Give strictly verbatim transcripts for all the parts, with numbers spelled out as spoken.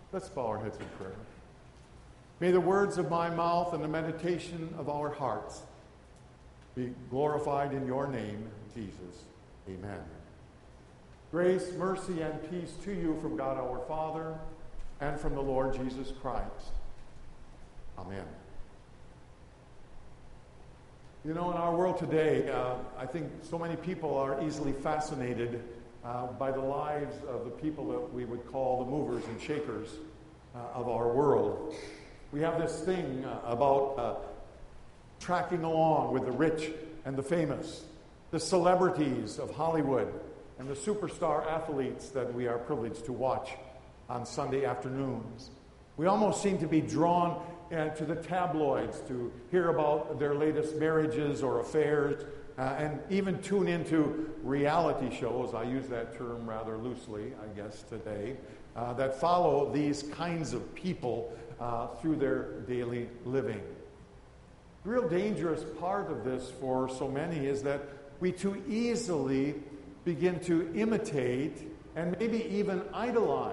Let's bow our heads in prayer. May the words of my mouth and the meditation of our hearts be glorified in your name, Jesus. Amen. Grace, mercy, and peace to you from God our Father and from the Lord Jesus Christ. Amen. You know, in our world today, uh, I think so many people are easily fascinated uh, by the lives of the people that we would call the movers and shakers uh, of our world. We have this thing uh, about uh, tracking along with the rich and the famous, the celebrities of Hollywood, and the superstar athletes that we are privileged to watch on Sunday afternoons. We almost seem to be drawn uh, to the tabloids to hear about their latest marriages or affairs, uh, and even tune into reality shows, I use that term rather loosely, I guess, today, uh, that follow these kinds of people uh, through their daily living. The real dangerous part of this for so many is that we too easily begin to imitate and maybe even idolize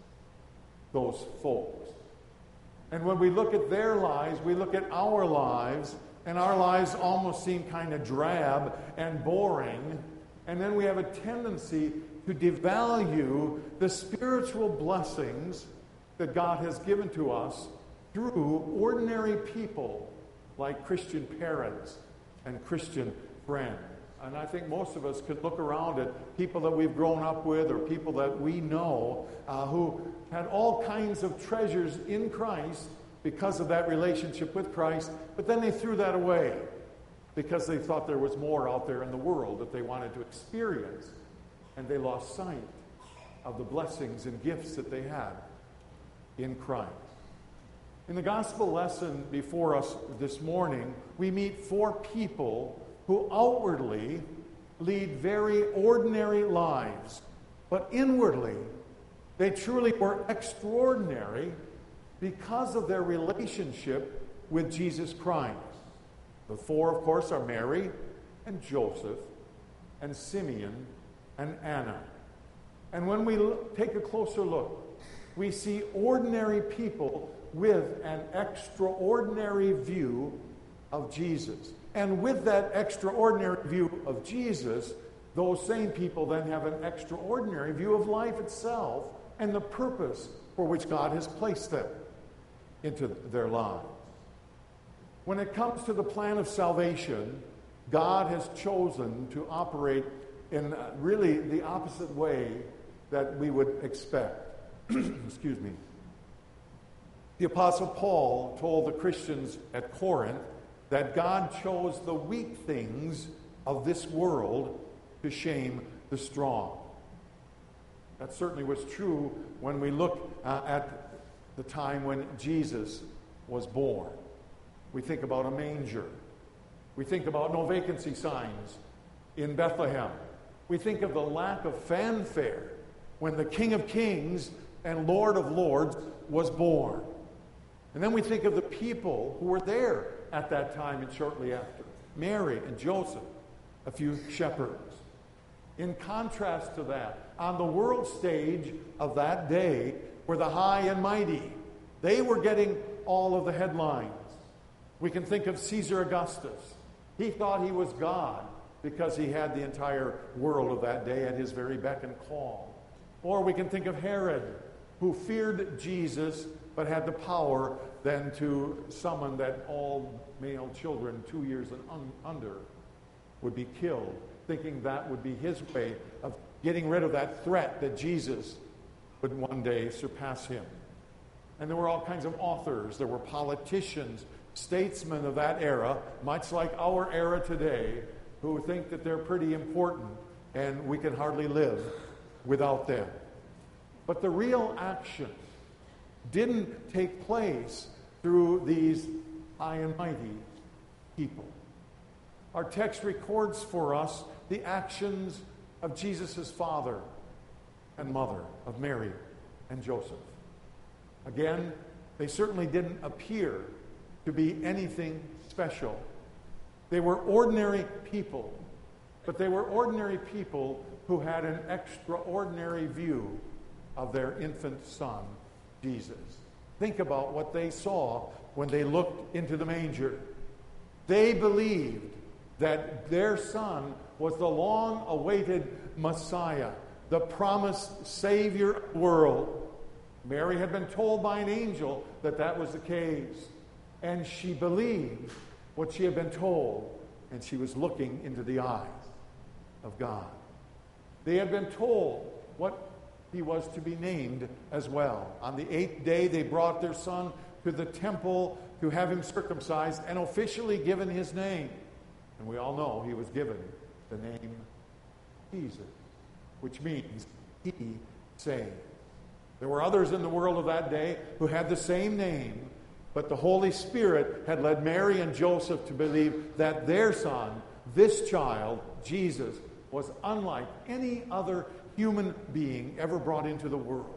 those folks. And when we look at their lives, we look at our lives, and our lives almost seem kind of drab and boring. And then we have a tendency to devalue the spiritual blessings that God has given to us through ordinary people like Christian parents and Christian friends. And I think most of us could look around at people that we've grown up with or people that we know uh, who had all kinds of treasures in Christ because of that relationship with Christ, but then they threw that away because they thought there was more out there in the world that they wanted to experience, and they lost sight of the blessings and gifts that they had in Christ. In the gospel lesson before us this morning, we meet four people who outwardly lead very ordinary lives, but inwardly they truly were extraordinary because of their relationship with Jesus Christ. The four, of course, are Mary and Joseph and Simeon and Anna. And when we look, take a closer look, we see ordinary people with an extraordinary view of Jesus. And with that extraordinary view of Jesus, those same people then have an extraordinary view of life itself and the purpose for which God has placed them into their lives. When it comes to the plan of salvation, God has chosen to operate in really the opposite way that we would expect. Excuse me. The Apostle Paul told the Christians at Corinth that God chose the weak things of this world to shame the strong. That certainly was true when we look uh, at the time when Jesus was born. We think about a manger. We think about no vacancy signs in Bethlehem. We think of the lack of fanfare when the King of Kings and Lord of Lords was born. And then we think of the people who were there at that time and shortly after. Mary and Joseph, a few shepherds. In contrast to that, on the world stage of that day were the high and mighty. They were getting all of the headlines. We can think of Caesar Augustus. He thought he was God because he had the entire world of that day at his very beck and call. Or we can think of Herod, who feared Jesus but had the power then to summon that all male children two years and un- under would be killed, thinking that would be his way of getting rid of that threat that Jesus would one day surpass him. And there were all kinds of authors. There were politicians, statesmen of that era, much like our era today, who think that they're pretty important and we can hardly live without them. But the real action didn't take place through these high and mighty people. Our text records for us the actions of Jesus' father and mother, of Mary and Joseph. Again, they certainly didn't appear to be anything special. They were ordinary people, but they were ordinary people who had an extraordinary view of their infant son, Jesus. Think about what they saw when they looked into the manger. They believed that their son was the long-awaited Messiah, the promised Savior of the world. Mary had been told by an angel that that was the case, and she believed what she had been told, and she was looking into the eyes of God. They had been told what he was to be named as well. On the eighth day, they brought their son to the temple to have him circumcised and officially given his name. And we all know he was given the name Jesus, which means he saved. There were others in the world of that day who had the same name, but the Holy Spirit had led Mary and Joseph to believe that their son, this child, Jesus, was unlike any other human being ever brought into the world.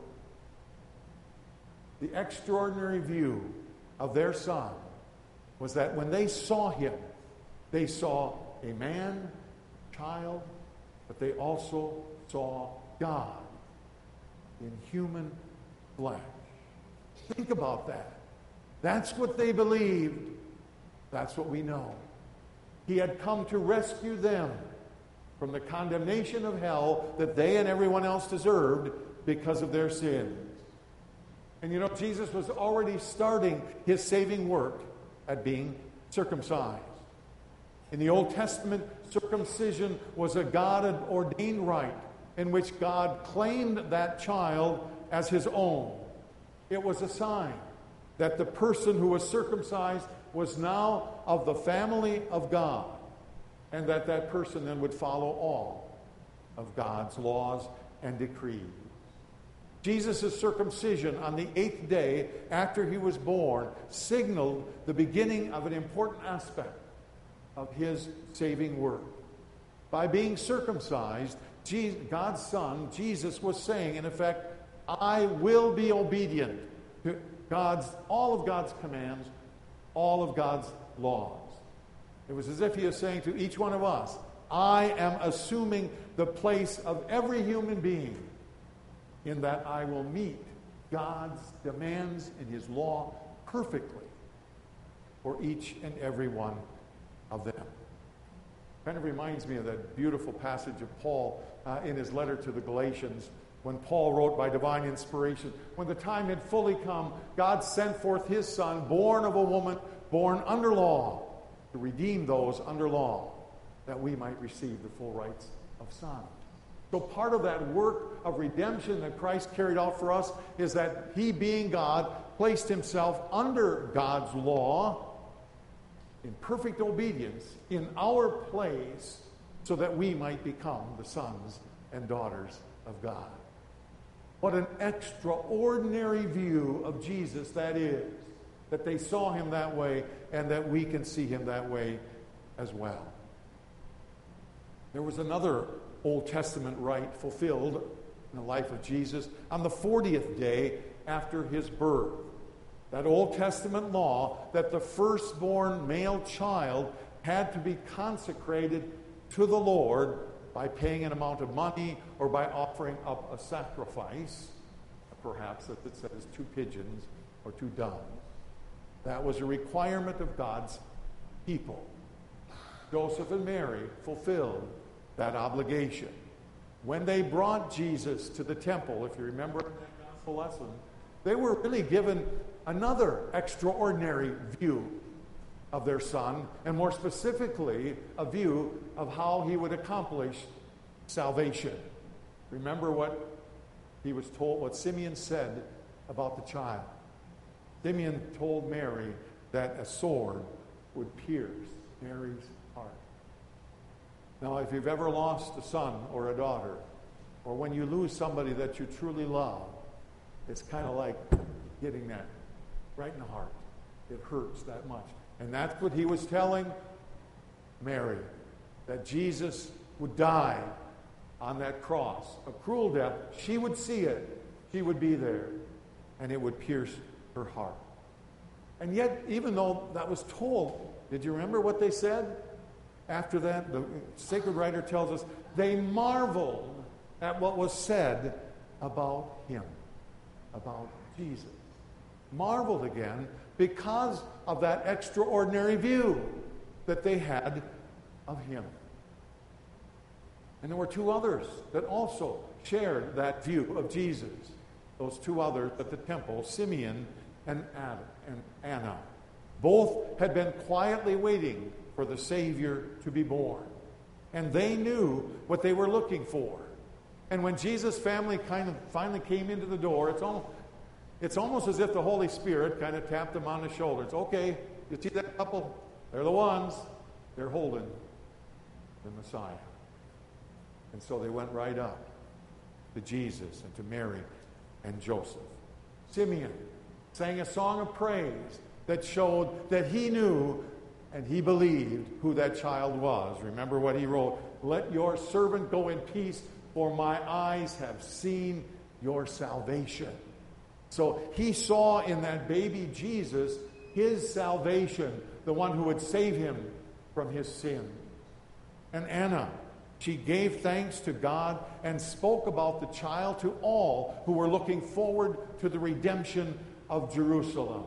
The extraordinary view of their son was that when they saw him, they saw a man, child, but they also saw God in human flesh. Think about that. That's what they believed. That's what we know. He had come to rescue them from the condemnation of hell that they and everyone else deserved because of their sins. And you know, Jesus was already starting his saving work at being circumcised. In the Old Testament, circumcision was a God-ordained rite in which God claimed that child as his own. It was a sign that the person who was circumcised was now of the family of God, and that that person then would follow all of God's laws and decrees. Jesus' circumcision on the eighth day after he was born signaled the beginning of an important aspect of his saving work. By being circumcised, Jesus, God's Son, Jesus, was saying, in effect, I will be obedient to God's, all of God's commands, all of God's laws. It was as if he was saying to each one of us, I am assuming the place of every human being in that I will meet God's demands in his law perfectly for each and every one of them. Kind of reminds me of that beautiful passage of Paul uh, in his letter to the Galatians, when Paul wrote by divine inspiration, when the time had fully come, God sent forth his Son, born of a woman, born under law, to redeem those under law, that we might receive the full rights of sons. So part of that work of redemption that Christ carried out for us is that he, being God, placed himself under God's law in perfect obedience in our place so that we might become the sons and daughters of God. What an extraordinary view of Jesus that is, that they saw him that way and that we can see him that way as well. There was another Old Testament rite fulfilled in the life of Jesus on the fortieth day after his birth. That Old Testament law that the firstborn male child had to be consecrated to the Lord by paying an amount of money or by offering up a sacrifice, perhaps, as it says, two pigeons or two doves. That was a requirement of God's people. Joseph and Mary fulfilled that obligation. When they brought Jesus to the temple, if you remember that gospel lesson, they were really given another extraordinary view of their son, and more specifically, a view of how he would accomplish salvation. Remember what he was told, what Simeon said about the child. Simeon told Mary that a sword would pierce Mary's heart. Now, if you've ever lost a son or a daughter, or when you lose somebody that you truly love, it's kind of like getting that right in the heart. It hurts that much. And that's what he was telling Mary, that Jesus would die on that cross, a cruel death. She would see it. She would be there. And it would pierce her heart. And yet, even though that was told, did you remember what they said? After that, the sacred writer tells us, they marveled at what was said about him. about Jesus. Marveled again because of that extraordinary view that they had of him. And there were two others that also shared that view of Jesus. Those two others at the temple, Simeon and Anna. Both had been quietly waiting for the Savior to be born. And they knew what they were looking for. And when Jesus' family kind of finally came into the door, it's almost, it's almost as if the Holy Spirit kind of tapped them on the shoulders. Okay, you see that couple? They're the ones. They're holding the Messiah. And so they went right up to Jesus and to Mary and Joseph. Simeon sang a song of praise that showed that he knew and he believed who that child was. Remember what he wrote? Let your servant go in peace, for my eyes have seen your salvation. So he saw in that baby Jesus his salvation, the one who would save him from his sin. And Anna, she gave thanks to God and spoke about the child to all who were looking forward to the redemption of Jerusalem.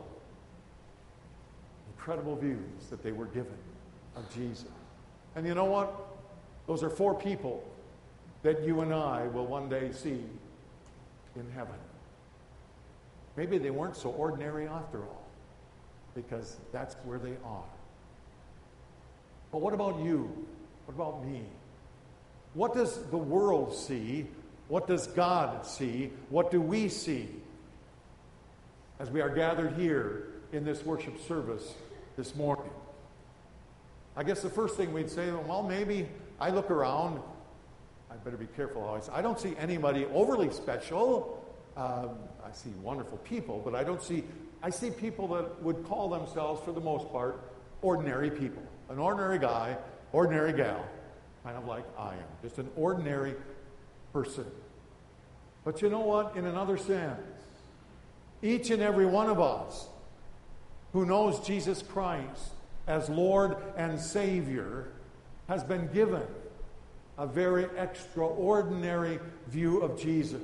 Incredible views that they were given of Jesus. And you know what? Those are four people that you and I will one day see in heaven. Maybe they weren't so ordinary after all, because that's where they are. But what about you? What about me? What does the world see? What does God see? What do we see as we are gathered here in this worship service this morning? I guess the first thing we'd say, well, maybe I look around. I better be careful always. I don't see anybody overly special. Um, I see wonderful people, but I don't see, I see people that would call themselves, for the most part, ordinary people. An ordinary guy, ordinary gal, kind of like I am. Just an ordinary person. But you know what? In another sense, each and every one of us who knows Jesus Christ as Lord and Savior has been given a very extraordinary view of Jesus.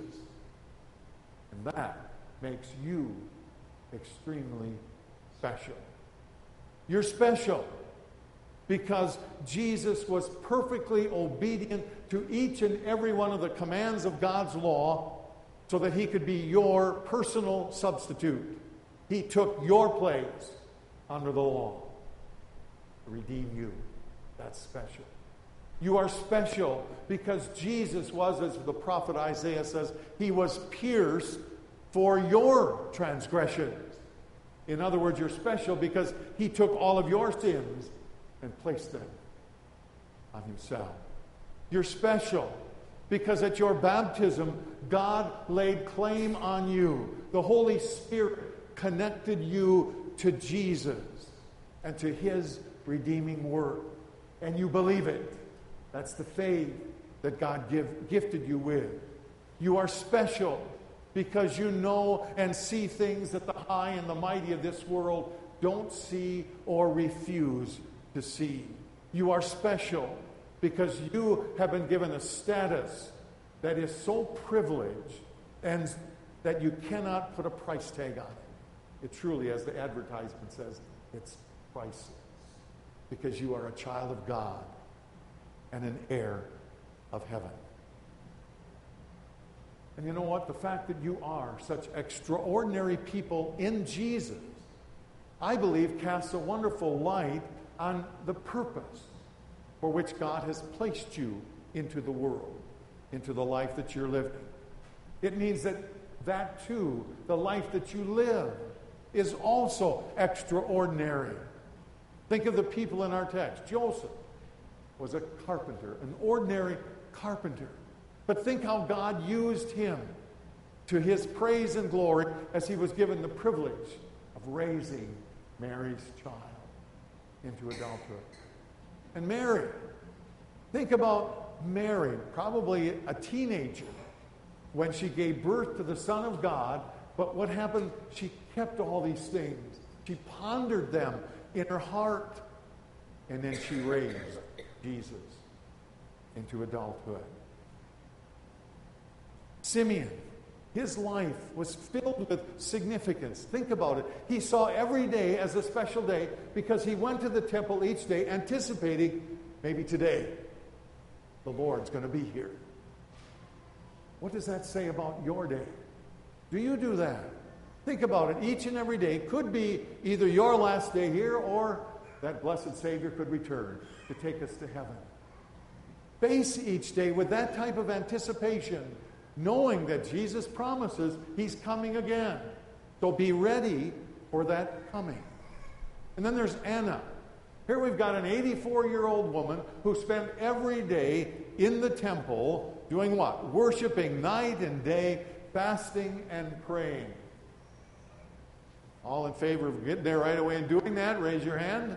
And that makes you extremely special. You're special because Jesus was perfectly obedient to each and every one of the commands of God's law so that he could be your personal substitute. He took your place under the law to redeem you. That's special. You are special because Jesus was, as the prophet Isaiah says, he was pierced for your transgressions. In other words, you're special because he took all of your sins and placed them on himself. You're special because at your baptism, God laid claim on you. The Holy Spirit connected you to Jesus and to his redeeming work. And you believe it. That's the faith that God give, gifted you with. You are special because you know and see things that the high and the mighty of this world don't see or refuse to see. You are special because you have been given a status that is so privileged and that you cannot put a price tag on it. It truly, as the advertisement says, it's priceless because you are a child of God and an heir of heaven. And you know what? The fact that you are such extraordinary people in Jesus, I believe, casts a wonderful light on the purpose for which God has placed you into the world, into the life that you're living. It means that that too, the life that you live, is also extraordinary. Think of the people in our text. Joseph was a carpenter, an ordinary carpenter. But think how God used him to his praise and glory as he was given the privilege of raising Mary's child into adulthood. And Mary, think about Mary, probably a teenager, when she gave birth to the Son of God. But what happened? She kept all these things. She pondered them in her heart. And then she raised Jesus into adulthood. Simeon, His life was filled with significance. Think about it. He saw every day as a special day because he went to the temple each day anticipating maybe today the Lord's going to be here. What does that say about your day? Do you do that? Think about it. Each and every day could be either your last day here or that blessed Savior could return to take us to heaven. Face each day with that type of anticipation, knowing that Jesus promises he's coming again. So be ready for that coming. And then there's Anna. Here we've got an eighty-four-year-old woman who spent every day in the temple doing what? Worshiping night and day, fasting and praying. All in favor of getting there right away and doing that? Raise your hand.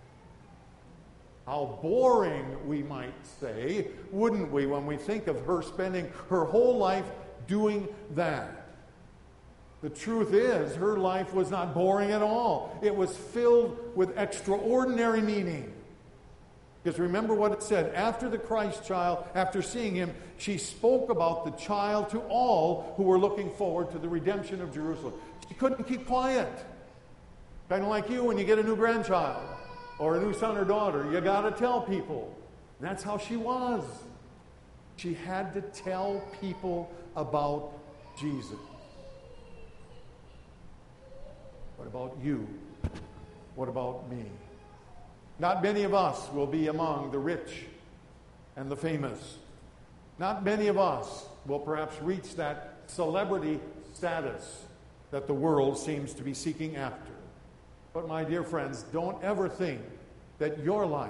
How boring, we might say, wouldn't we, when we think of her spending her whole life doing that? The truth is, her life was not boring at all. It was filled with extraordinary meaning. Because remember what it said, after the Christ child, after seeing him, she spoke about the child to all who were looking forward to the redemption of Jerusalem. She couldn't keep quiet. Kind of like you when you get a new grandchild or a new son or daughter. You got to tell people. And that's how she was. She had to tell people about Jesus. What about you? What about me? Not many of us will be among the rich and the famous. Not many of us will perhaps reach that celebrity status that the world seems to be seeking after. But my dear friends, don't ever think that your life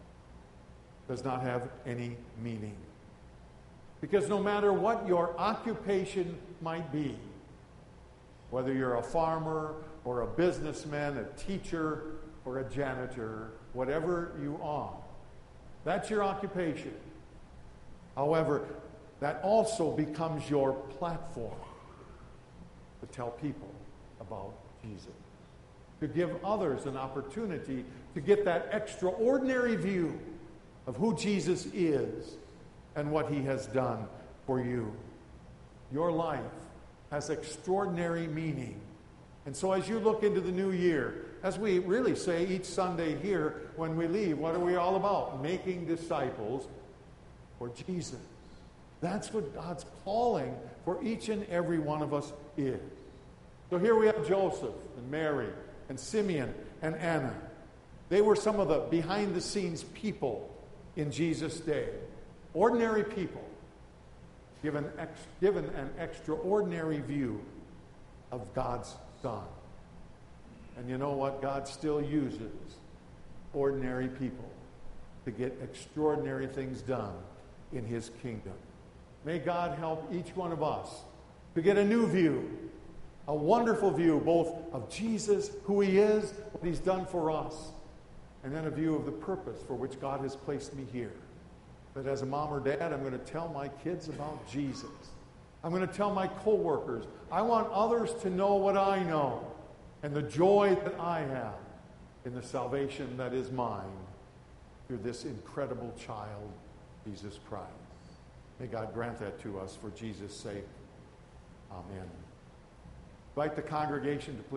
does not have any meaning. Because no matter what your occupation might be, whether you're a farmer or a businessman, a teacher or a janitor, whatever you are, that's your occupation. However, that also becomes your platform to tell people about Jesus. To give others an opportunity to get that extraordinary view of who Jesus is and what he has done for you. Your life has extraordinary meaning. And so as you look into the new year, as we really say each Sunday here when we leave, what are we all about? Making disciples for Jesus. That's what God's calling for each and every one of us is. So here we have Joseph and Mary and Simeon and Anna. They were some of the behind-the-scenes people in Jesus' day. Ordinary people given, ex- given an extraordinary view of God's Son. And you know what? God still uses ordinary people to get extraordinary things done in his kingdom. May God help each one of us to get a new view, a wonderful view both of Jesus, who he is, what he's done for us, and then a view of the purpose for which God has placed me here. That as a mom or dad, I'm going to tell my kids about Jesus. I'm going to tell my co-workers. I want others to know what I know and the joy that I have in the salvation that is mine through this incredible child, Jesus Christ. May God grant that to us for Jesus' sake. Amen. Invite the congregation to please